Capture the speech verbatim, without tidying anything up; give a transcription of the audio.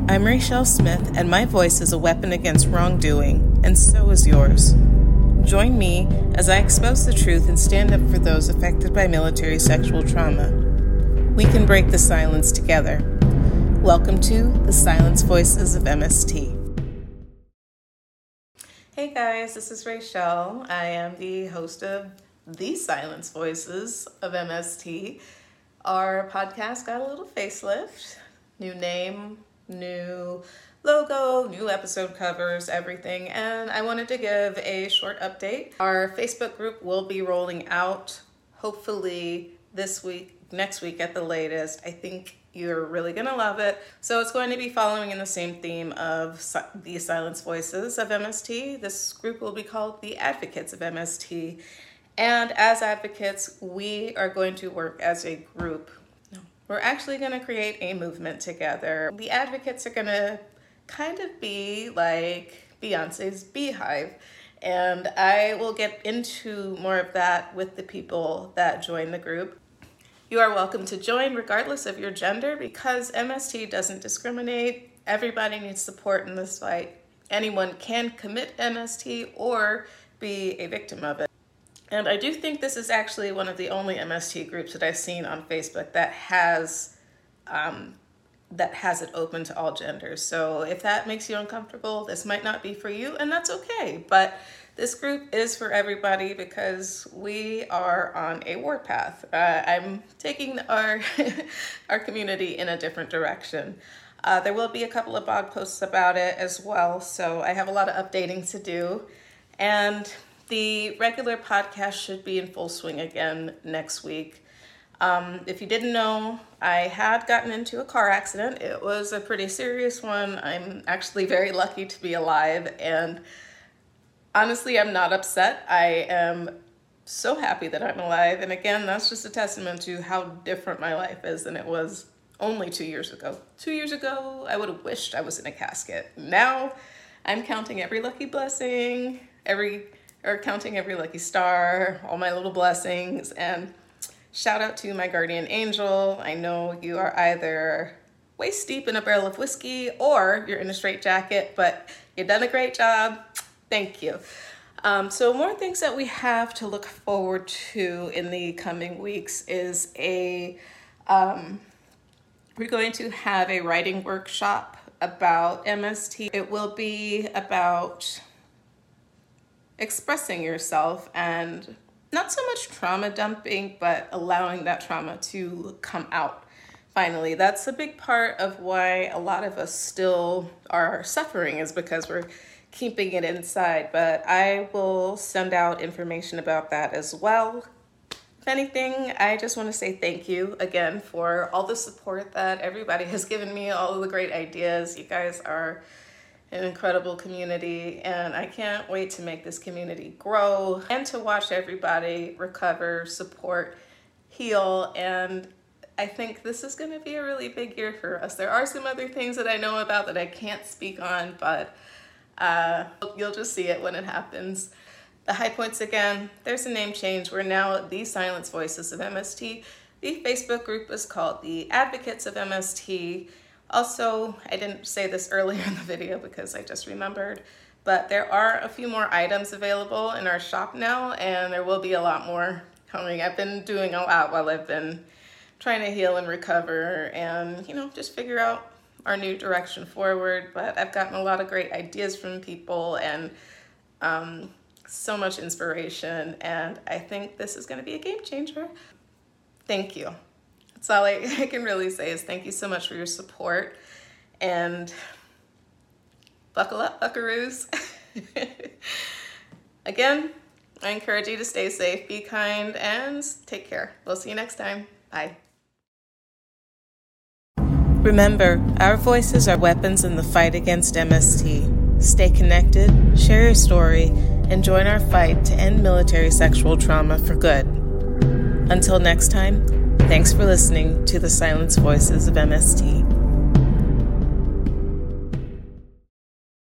I'm Rachelle Smith, and my voice is a weapon against wrongdoing, and so is yours. Join me as I expose the truth and stand up for those affected by military sexual trauma. We can break the silence together. Welcome to the Silence Voices of M S T. Hey guys, this is Rachelle. I am the host of the Silence Voices of M S T. Our podcast got a little facelift, new name, new logo, new episode covers, everything, and I wanted to give a short update. Our Facebook group will be rolling out hopefully this week, next week at the latest. I think you're really gonna love it. So it's going to be following in the same theme of si- the Silence Voices of M S T. This group will be called the Advocates of M S T. And as advocates, we are going to work as a group. We're actually going to create a movement together. The advocates are going to kind of be like Beyonce's Beehive. And I will get into more of that with the people that join the group. You are welcome to join regardless of your gender because M S T doesn't discriminate. Everybody needs support in this fight. Anyone can commit M S T or be a victim of it. And I do think this is actually one of the only M S T groups that I've seen on Facebook that has um, that has it open to all genders. So if that makes you uncomfortable, this might not be for you, and that's okay. But this group is for everybody because we are on a warpath. Uh, I'm taking our our community in a different direction. Uh, there will be a couple of blog posts about it as well, so I have a lot of updating to do. And the regular podcast should be in full swing again next week. Um, if you didn't know, I had gotten into a car accident. It was a pretty serious one. I'm actually very lucky to be alive, and honestly, I'm not upset. I am so happy that I'm alive, and again, that's just a testament to how different my life is than it was only two years ago. Two years ago, I would have wished I was in a casket. Now, I'm counting every lucky blessing, every or counting every lucky star, all my little blessings, and shout out to my guardian angel. I know you are either waist deep in a barrel of whiskey or you're in a straitjacket, but you've done a great job. Thank you. Um, so more things that we have to look forward to in the coming weeks is a, um, we're going to have a writing workshop about M S T. It will be about expressing yourself and not so much trauma dumping, but allowing that trauma to come out. Finally, that's a big part of why a lot of us still are suffering is because we're keeping it inside. But I will send out information about that as well. If anything, I just want to say thank you again for all the support that everybody has given me, all of the great ideas. You guys are an incredible community, and I can't wait to make this community grow and to watch everybody recover, support, heal, and I think this is going to be a really big year for us. There are some other things that I know about that I can't speak on, but uh, you'll just see it when it happens. The high points again, there's a name change. We're now the Silence Voices of M S T. The Facebook group is called the Advocates of M S T. Also, I didn't say this earlier in the video because I just remembered, but there are a few more items available in our shop now, and there will be a lot more coming. I've been doing a lot while I've been trying to heal and recover and, you know, just figure out our new direction forward, but I've gotten a lot of great ideas from people and um, so much inspiration, and I think this is going to be a game changer. Thank you. That's all I, I can really say is thank you so much for your support, and buckle up, buckaroos. Again, I encourage you to stay safe, be kind, and take care. We'll see you next time. Bye. Remember, our voices are weapons in the fight against M S T. Stay connected, share your story, and join our fight to end military sexual trauma for good. Until next time, thanks for listening to the Silence Voices of M S T.